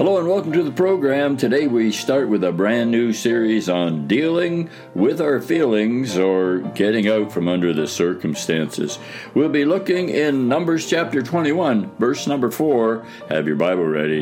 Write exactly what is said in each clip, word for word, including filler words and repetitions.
Hello and welcome to the program. Today we start with a brand new series on dealing with our feelings or getting out from under the circumstances. We'll be looking in Numbers chapter twenty-one, verse number four. Have your Bible ready.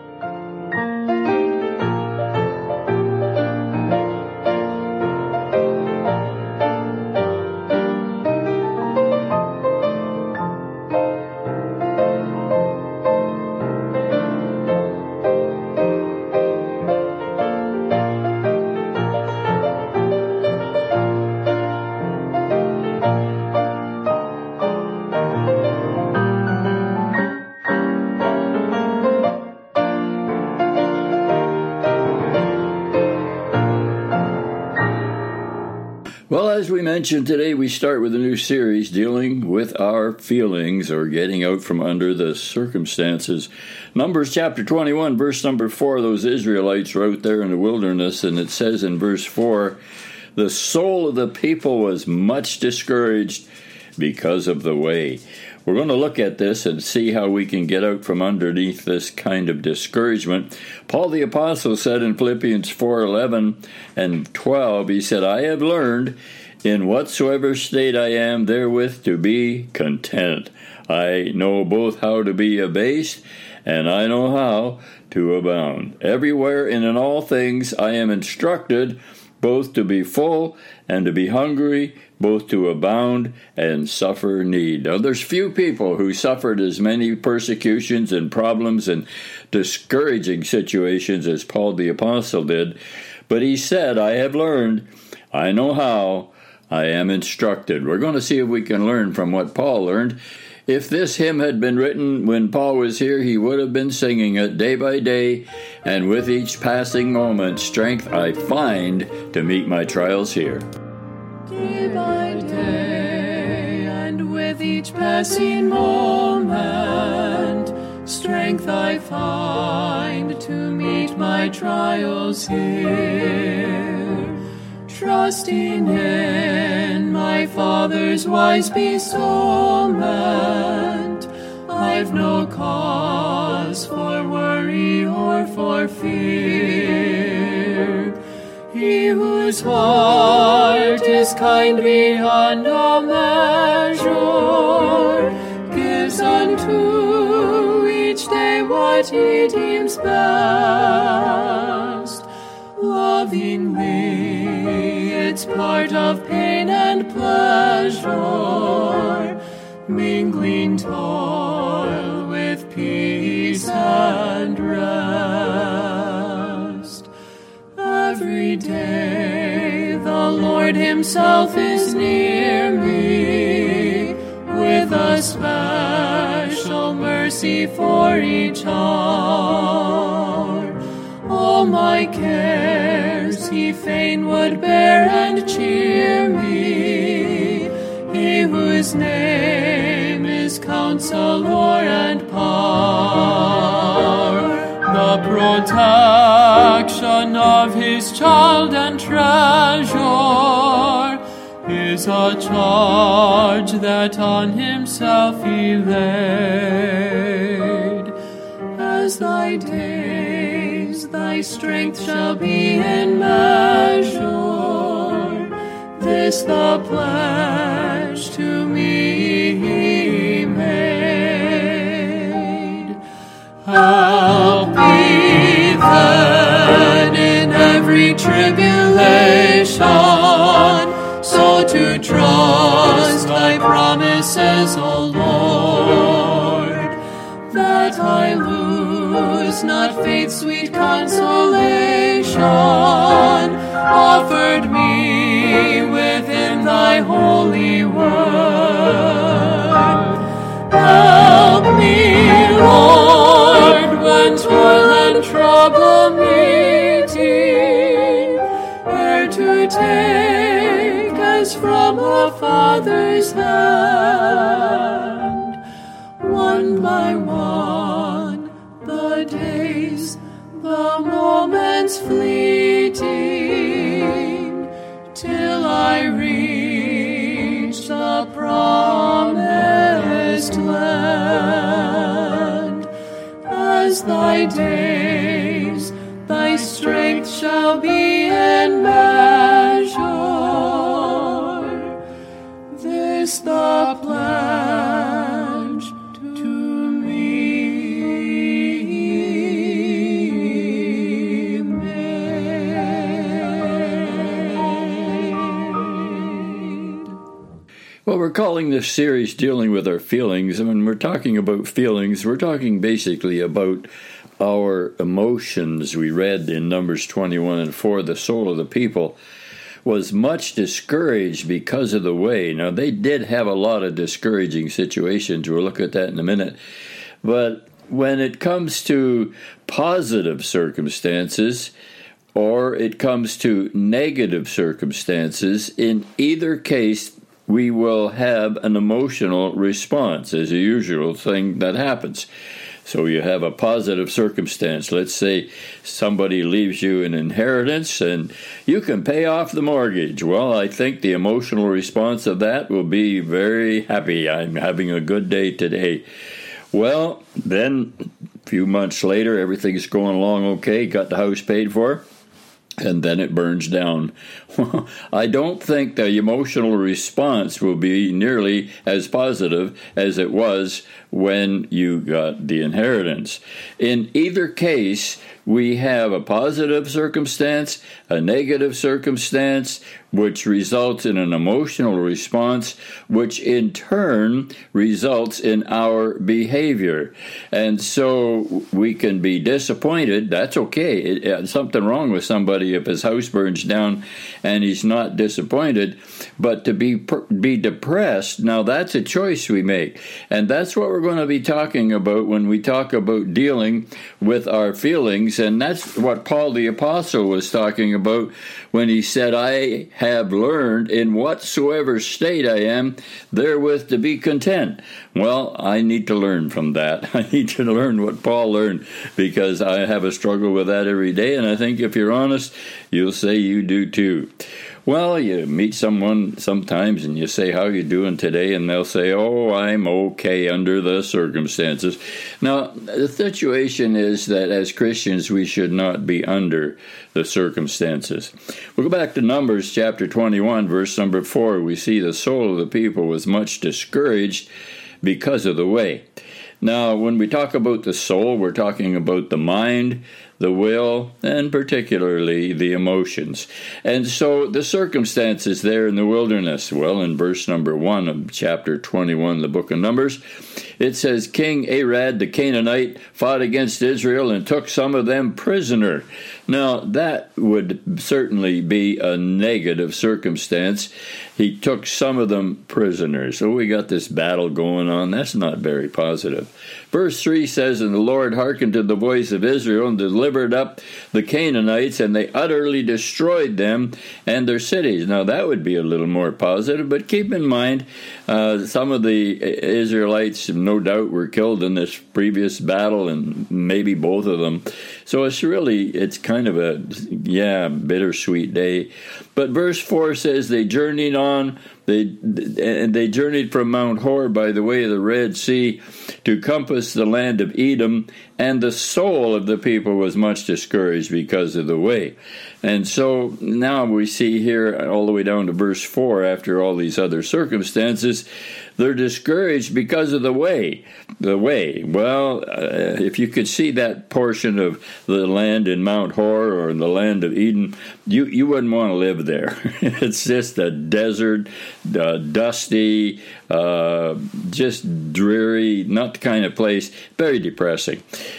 Well, as we mentioned, today we start with a new series dealing with our feelings or getting out from under the circumstances. Numbers chapter twenty-one, verse number four, those Israelites were out there in the wilderness, and it says in verse four, the soul of the people was much discouraged because of the way. We're going to look at this and see how we can get out from underneath this kind of discouragement. Paul the Apostle said in Philippians four eleven and twelve, he said, I have learned in whatsoever state I am therewith to be content. I know both how to be abased, and I know how to abound. Everywhere and in all things I am instructed, both to be full and to be hungry, both to abound and suffer need. Now, there's few people who suffered as many persecutions and problems and discouraging situations as Paul the Apostle did, but he said, I have learned, I know how, I am instructed. We're going to see if we can learn from what Paul learned. If this hymn had been written when Paul was here, he would have been singing it day by day, and with each passing moment, strength I find to meet my trials here. Day by day, and with each passing moment, strength I find to meet my trials here. Trusting in my Father's wise bestowment, I've no cause for worry or for fear. He whose heart is kind beyond all measure gives unto each day what he deems best. Lovingly, it's part of pain and pleasure, mingling toil with peace and rest. Every day the Lord himself is near me, with a special mercy for each hour. All my cares he fain would bear and cheer me, he whose name is Counselor and Power. The protection of his child and treasure is a charge that on himself he laid. As thy days, thy strength shall be in measure, this the pledge to me he made. Help me then in every tribulation, so to trust thy promises, O Lord, that I lose not faith's sweet consolation, offered me within thy holy word. Help me, Lord, when toil and trouble meeting, ere to take as from a father's hand, one by one, the days, the moments fleeting, till I reach the promised land. As thy days Well, we're calling this series Dealing with Our Feelings. And when we're talking about feelings, we're talking basically about our emotions. We read in Numbers twenty-one and four, the soul of the people was much discouraged because of the way. Now, they did have a lot of discouraging situations. We'll look at that in a minute. But when it comes to positive circumstances, or it comes to negative circumstances, in either case, we will have an emotional response as a usual thing that happens. So you have a positive circumstance. Let's say somebody leaves you an inheritance and you can pay off the mortgage. Well, I think the emotional response of that will be very happy. I'm having a good day today. Well, then a few months later, everything's going along okay, got the house paid for, and then it burns down. I don't think the emotional response will be nearly as positive as it was when you got the inheritance. In either case, we have a positive circumstance, a negative circumstance, which results in an emotional response, which in turn results in our behavior. And so we can be disappointed. That's okay. It, it, something wrong with somebody if his house burns down and he's not disappointed. But to be be depressed, now that's a choice we make. And that's what we're going to be talking about when we talk about dealing with our feelings. And that's what Paul the Apostle was talking about when he said, I have learned in whatsoever state I am, therewith to be content. Well, I need to learn from that. I need to learn what Paul learned, because I have a struggle with that every day, and I think if you're honest, you'll say you do too. Well, you meet someone sometimes and you say, how you doing today? And they'll say, oh, I'm okay under the circumstances. Now, the situation is that as Christians, we should not be under the circumstances. We'll go back to Numbers chapter twenty-one, verse number four. We see the soul of the people was much discouraged because of the way. Now, when we talk about the soul, we're talking about the mind, the will, and particularly the emotions. And so the circumstances there in the wilderness, well, in verse number one of chapter twenty-one, the book of Numbers, it says, King Arad the Canaanite fought against Israel and took some of them prisoner. Now, that would certainly be a negative circumstance. He took some of them prisoners. So we got this battle going on. That's not very positive. Verse three says, And the Lord hearkened to the voice of Israel and delivered up the Canaanites, and they utterly destroyed them and their cities. Now, that would be a little more positive, but keep in mind, uh, some of the Israelites, no doubt, were killed in this previous battle, and maybe both of them. So it's really, it's kind of a, yeah, bittersweet day. But verse four says, They journeyed on, they and they journeyed from Mount Hor by the way of the Red Sea to compass the land of Edom, and the soul of the people was much discouraged because of the way. And so now we see here all the way down to verse four, after all these other circumstances, they're discouraged because of the way. The way. Well, uh, if you could see that portion of the land in Mount Hor or in the land of Eden, you, you wouldn't want to live there. It's just a desert, uh, dusty, uh, just dreary, not the kind of place, very depressing.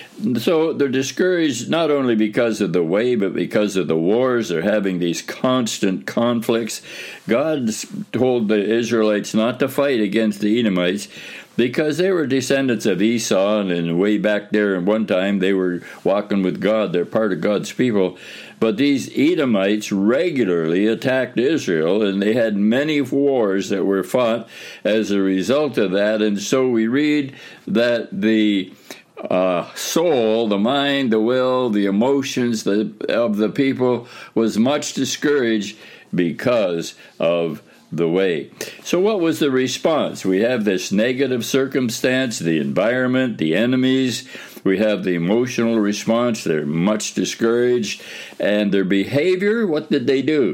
So they're discouraged not only because of the way, but because of the wars. They're having these constant conflicts. God told the Israelites not to fight against the Edomites because they were descendants of Esau, and way back there in one time they were walking with God. They're part of God's people. But these Edomites regularly attacked Israel, and they had many wars that were fought as a result of that. And so we read that the Uh, soul, the mind, the will, the emotions the, of the people was much discouraged because of the way. So what was the response? We have this negative circumstance, the environment, the enemies. We have the emotional response. They're much discouraged. And their behavior, what did they do?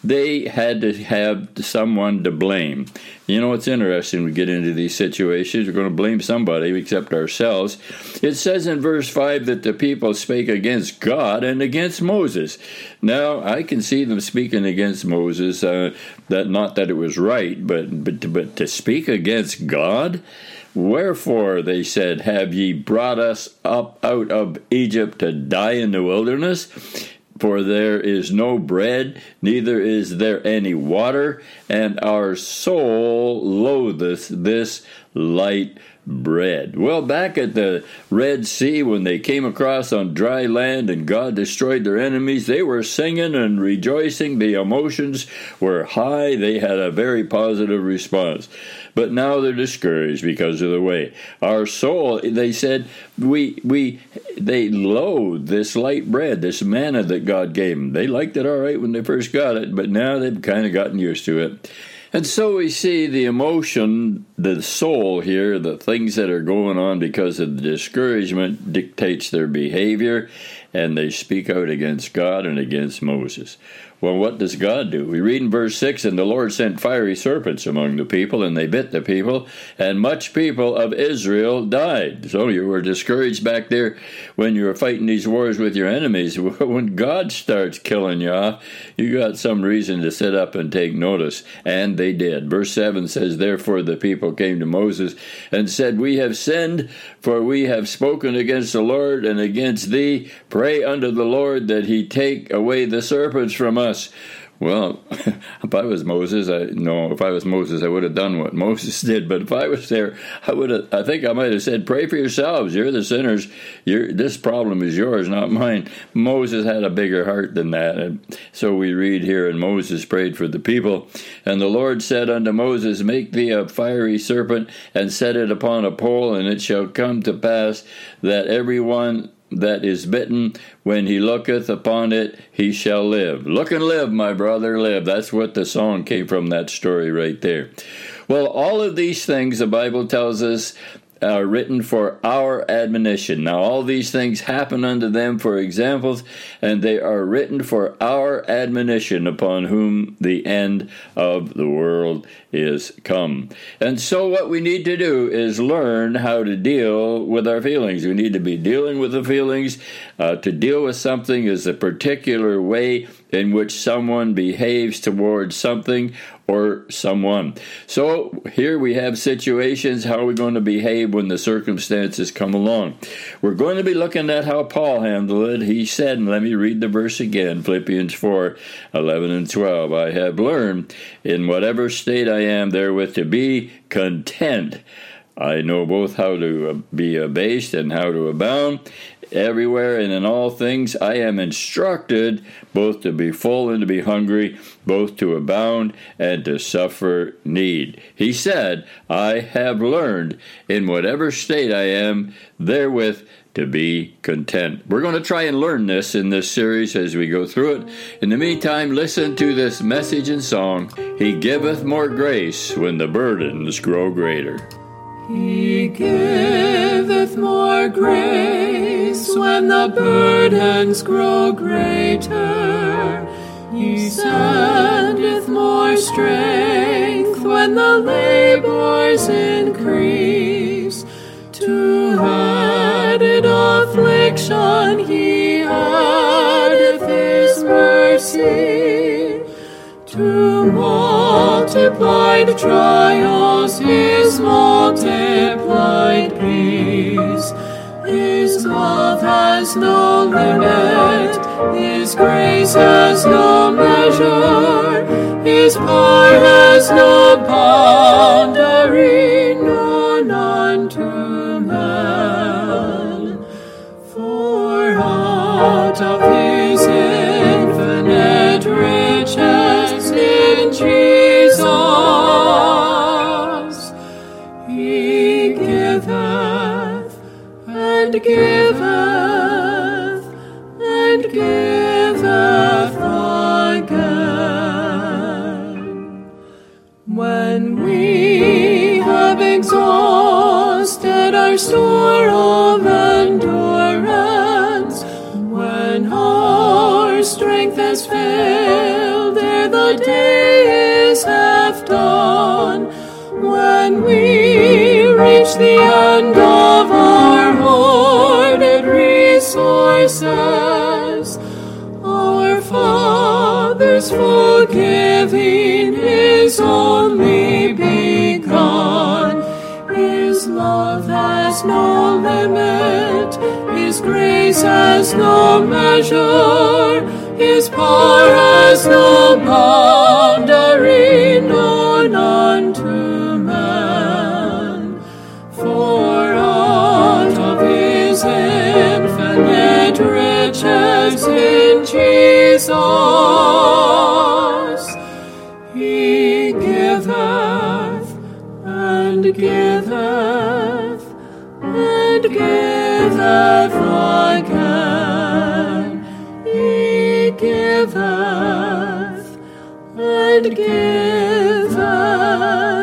they had to have someone to blame. You know, it's interesting we get into these situations. We're going to blame somebody except ourselves. It says in verse five that the people spake against God and against Moses. Now, I can see them speaking against Moses, uh, that not that it was right, but, but, but to speak against God? Wherefore, they said, have ye brought us up out of Egypt to die in the wilderness? For there is no bread, neither is there any water, and our soul loatheth this light bread. Well, back at the Red Sea, when they came across on dry land and God destroyed their enemies, they were singing and rejoicing. The emotions were high. They had a very positive response. But now they're discouraged because of the way. Our soul, they said, we we they loathe this light bread, this manna that God gave them. They liked it all right when they first got it, but now they've kind of gotten used to it. And so we see the emotion, the soul here, the things that are going on because of the discouragement dictates their behavior, and they speak out against God and against Moses. Well, what does God do? We read in verse six, and the Lord sent fiery serpents among the people, and they bit the people, and much people of Israel died. So you were discouraged back there when you were fighting these wars with your enemies. When God starts killing you off, you got some reason to sit up and take notice. And they did. Verse seven says, therefore the people came to Moses and said, we have sinned, for we have spoken against the Lord and against thee. Pray unto the Lord that he take away the serpents from us. Well, if I was Moses, I no, if I was Moses, I would have done what Moses did. But if I was there, I would have. I think I might have said, "Pray for yourselves. You're the sinners. You're, this problem is yours, not mine." Moses had a bigger heart than that, and so we read here, and Moses prayed for the people, and the Lord said unto Moses, "Make thee a fiery serpent, and set it upon a pole, and it shall come to pass that every one that is bitten, when he looketh upon it, he shall live." Look and live, my brother, live. That's what the song came from, that story right there. Well, all of these things, the Bible tells us, are written for our admonition. Now, all these things happen unto them for examples, and they are written for our admonition, upon whom the end of the world is come. And so what we need to do is learn how to deal with our feelings. We need to be dealing with the feelings. Uh, to deal with something is a particular way in which someone behaves towards something or someone. So here we have situations. How are we going to behave when the circumstances come along? We're going to be looking at how Paul handled it. He said, and let me read the verse again, Philippians four, eleven and twelve. I have learned in whatever state I am therewith to be content. I know both how to be abased and how to abound. Everywhere and in all things I am instructed both to be full and to be hungry, both to abound and to suffer need. He said, I have learned in whatever state I am therewith to be content. We're going to try and learn this in this series as we go through it. In the meantime, listen to this message and song, He giveth more grace when the burdens grow greater. He giveth more grace when the burdens grow greater. He sendeth more strength when the labors increase. To added affliction he addeth his mercy. To multiplied trials his multiplied peace. His love has no limit, His grace has no measure, His power has no boundary, none unto man. For out of His infinite riches in Jesus He giveth and giveth and giveth again. When we have exhausted our store of endurance, when our strength has failed ere the the day is half done, when we reach the end of our hoarded resources, our Father's forgiving is only begun. His love has no limit, His grace has no measure, His power has no boundary known unto man. For out of His infinite riches in Jesus, He giveth and giveth and giveth again. He giveth and giveth